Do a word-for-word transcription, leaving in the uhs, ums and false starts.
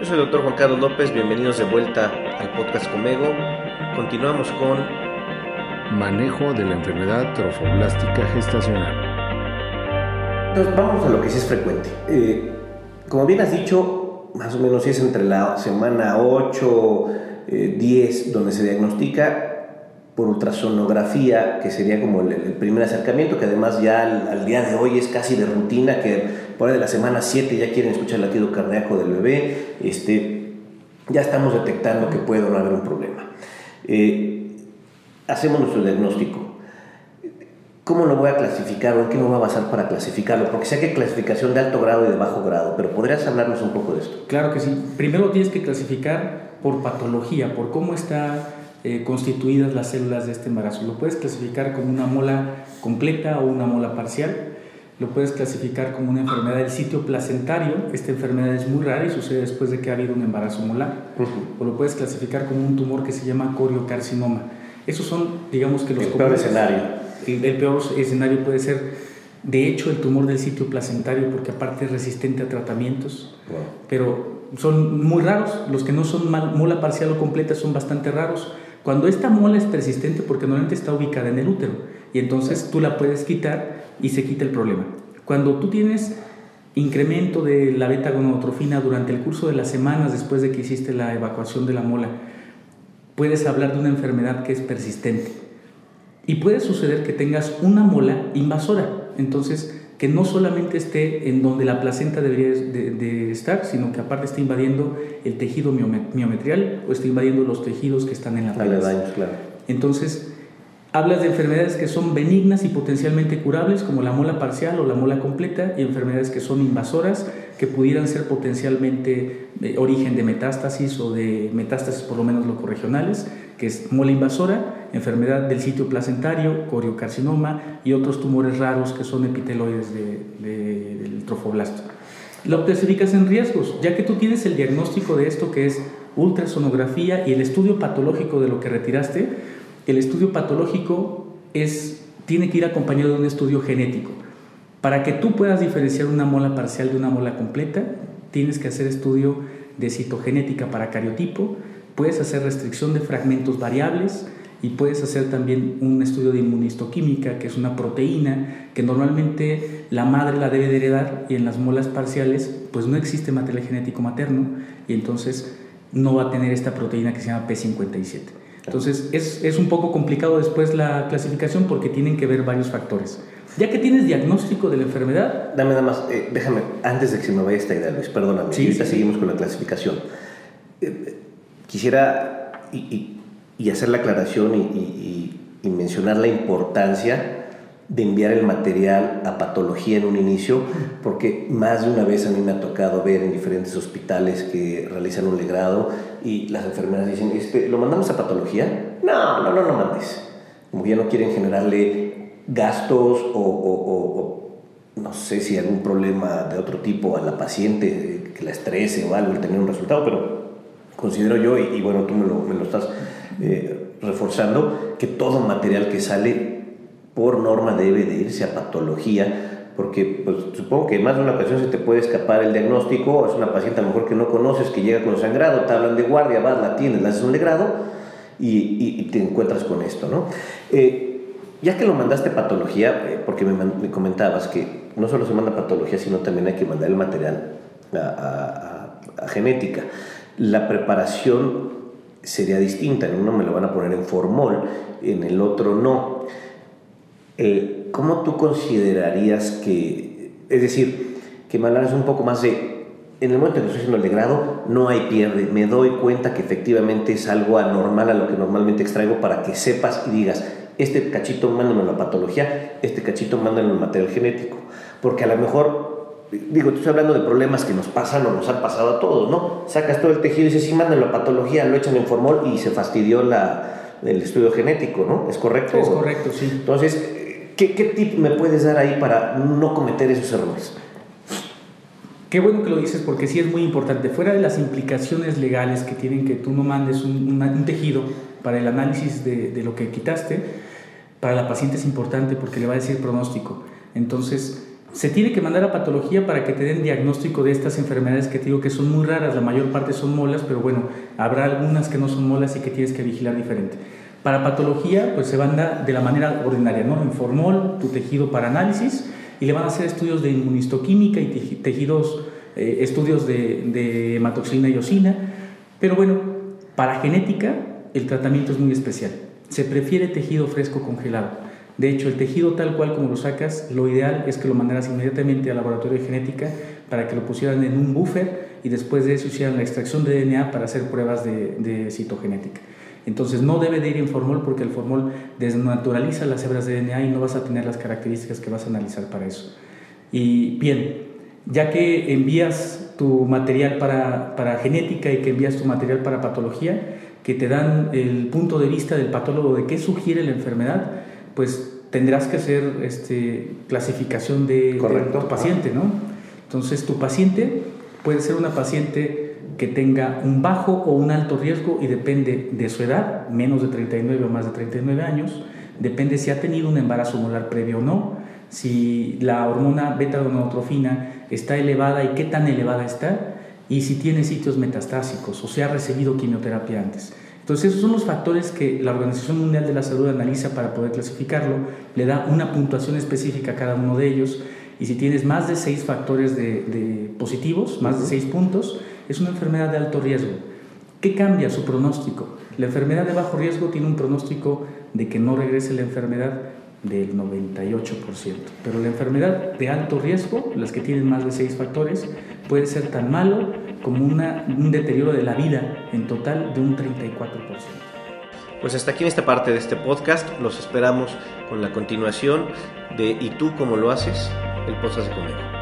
soy el doctor Juan Carlos López, bienvenidos de vuelta al podcast Comego. Continuamos con manejo de la enfermedad trofoblástica gestacional. Entonces vamos a lo que sí es frecuente. Eh, como bien has dicho, más o menos es entre la semana ocho, eh, diez, donde se diagnostica por ultrasonografía, que sería como el, el primer acercamiento, que además ya al, al día de hoy es casi de rutina, que por ahí de la semana siete ya quieren escuchar el latido cardíaco del bebé, este, ya estamos detectando que puede o no haber un problema. Eh, hacemos nuestro diagnóstico. ¿Cómo lo voy a clasificar o en qué me voy a basar para clasificarlo? Porque sé que hay clasificación de alto grado y de bajo grado, pero ¿podrías hablarnos un poco de esto? Claro que sí. Primero tienes que clasificar por patología, por cómo está eh, constituidas las células de este embarazo. Lo puedes clasificar como una mola completa o una mola parcial. Lo puedes clasificar como una enfermedad del sitio placentario. Esta enfermedad es muy rara y sucede después de que ha habido un embarazo molar. Uh-huh. O lo puedes clasificar como un tumor que se llama coriocarcinoma. Esos son, digamos que los... El peor escenario. El, el peor escenario puede ser, de hecho, el tumor del sitio placentario, porque aparte es resistente a tratamientos. Wow. Pero son muy raros. Los que no son mola parcial o completa son bastante raros. Cuando esta mola es persistente, porque normalmente está ubicada en el útero, y entonces tú la puedes quitar y se quita el problema. Cuando tú tienes incremento de la beta-gonotrofina durante el curso de las semanas después de que hiciste la evacuación de la mola, puedes hablar de una enfermedad que es persistente. Y puede suceder que tengas una mola invasora, entonces que no solamente esté en donde la placenta debería de, de estar, sino que aparte esté invadiendo el tejido miometrial o esté invadiendo los tejidos que están en la pelvis. Claro. Entonces, hablas de enfermedades que son benignas y potencialmente curables, como la mola parcial o la mola completa, y enfermedades que son invasoras, que pudieran ser potencialmente de origen de metástasis o de metástasis por lo menos locorregionales, que es mola invasora, enfermedad del sitio placentario, coriocarcinoma y otros tumores raros que son epiteloides de, de, del trofoblasto. Lo clasificas en riesgos, ya que tú tienes el diagnóstico de esto que es ultrasonografía y el estudio patológico de lo que retiraste. El estudio patológico es, tiene que ir acompañado de un estudio genético. Para que tú puedas diferenciar una mola parcial de una mola completa, tienes que hacer estudio de citogenética para cariotipo, puedes hacer restricción de fragmentos variables y puedes hacer también un estudio de inmunistoquímica, que es una proteína que normalmente la madre la debe de heredar, y en las molas parciales pues no existe material genético materno y entonces no va a tener esta proteína que se llama P cincuenta y siete. Entonces es, es un poco complicado después la clasificación porque tienen que ver varios factores. Ya que tienes diagnóstico de la enfermedad... Dame nada más, eh, déjame, antes de que se me vaya esta idea, Luis, perdóname, sí, ahorita sí, seguimos sí. con la clasificación. Eh, quisiera y, y, y hacer la aclaración y, y, y mencionar la importancia de enviar el material a patología en un inicio, porque más de una vez a mí me ha tocado ver en diferentes hospitales que realizan un legrado y las enfermeras dicen, este, ¿lo mandamos a patología? No, no, no, no mandes. Como que ya no quieren generarle gastos o, o, o, o no sé si algún problema de otro tipo a la paciente, que la estrese o algo, el tener un resultado, pero considero yo, y, y bueno, tú me lo, me lo estás eh, reforzando, que todo material que sale por norma debe de irse a patología, porque pues, supongo que más de una ocasión se te puede escapar el diagnóstico. Es una paciente a lo mejor que no conoces, que llega con sangrado, te hablan de guardia, vas, la tienes, le haces un legrado y, y, y te encuentras con esto, ¿no? Eh, ya que lo mandaste a patología, eh, porque me, me comentabas que no solo se manda a patología, sino también hay que mandar el material a, a, a, a genética. La preparación sería distinta, en uno me lo van a poner en formol, en el otro no. Eh, ¿Cómo tú considerarías que, es decir, que me hablaras un poco más de, en el momento en que estoy haciendo el legrado, no hay pierde, me doy cuenta que efectivamente es algo anormal a lo que normalmente extraigo, para que sepas y digas, este cachito mándamelo a patología, este cachito mándamelo al material genético? Porque a lo mejor, digo, tú estás hablando de problemas que nos pasan o nos han pasado a todos, ¿no? Sacas todo el tejido y dices, sí, mándalo a patología, lo echan en formol y se fastidió la, el estudio genético, ¿no? ¿Es correcto? Es correcto, sí. Entonces, ¿Qué, ¿qué tip me puedes dar ahí para no cometer esos errores? Qué bueno que lo dices, porque sí es muy importante. Fuera de las implicaciones legales que tienen que tú no mandes un, un, un tejido para el análisis de, de lo que quitaste, para la paciente es importante porque le va a decir pronóstico. Entonces, Se tiene que mandar a patología para que te den diagnóstico de estas enfermedades que te digo que son muy raras. La mayor parte son molas, pero bueno, habrá algunas que no son molas y que tienes que vigilar diferente. Para patología, pues se manda de la manera ordinaria, ¿no? En formol, tu tejido para análisis, y le van a hacer estudios de inmunistoquímica y tejidos, eh, estudios de, de hematoxilina y eosina. Pero bueno, para genética, el tratamiento es muy especial. Se prefiere tejido fresco congelado. De hecho, el tejido tal cual como lo sacas, lo ideal es que lo mandaras inmediatamente al laboratorio de genética para que lo pusieran en un buffer y después de eso hicieran la extracción de D N A para hacer pruebas de, de citogenética. Entonces no debe de ir en formol porque el formol desnaturaliza las hebras de D N A y no vas a tener las características que vas a analizar para eso. Y bien, ya que envías tu material para, para genética y que envías tu material para patología, que te dan el punto de vista del patólogo de qué sugiere la enfermedad, pues tendrás que hacer este, clasificación de, de tu paciente, ¿no? Entonces tu paciente puede ser una paciente que tenga un bajo o un alto riesgo y depende de su edad, menos de treinta y nueve o más de treinta y nueve años, depende si ha tenido un embarazo molar previo o no, si la hormona beta-gonadotropina está elevada y qué tan elevada está, y si tiene sitios metastásicos o si ha recibido quimioterapia antes. Entonces esos son los factores que la Organización Mundial de la Salud analiza para poder clasificarlo, le da una puntuación específica a cada uno de ellos, y si tienes más de seis factores de, de positivos, más de seis puntos, es una enfermedad de alto riesgo. ¿Qué cambia su pronóstico? La enfermedad de bajo riesgo tiene un pronóstico de que no regrese la enfermedad del noventa y ocho por ciento, pero la enfermedad de alto riesgo, las que tienen más de seis factores, puede ser tan malo como una, un deterioro de la vida en total de un treinta y cuatro por ciento. Pues hasta aquí en esta parte de este podcast. Los esperamos con la continuación de ¿Y tú cómo lo haces? El podcast de Conejo.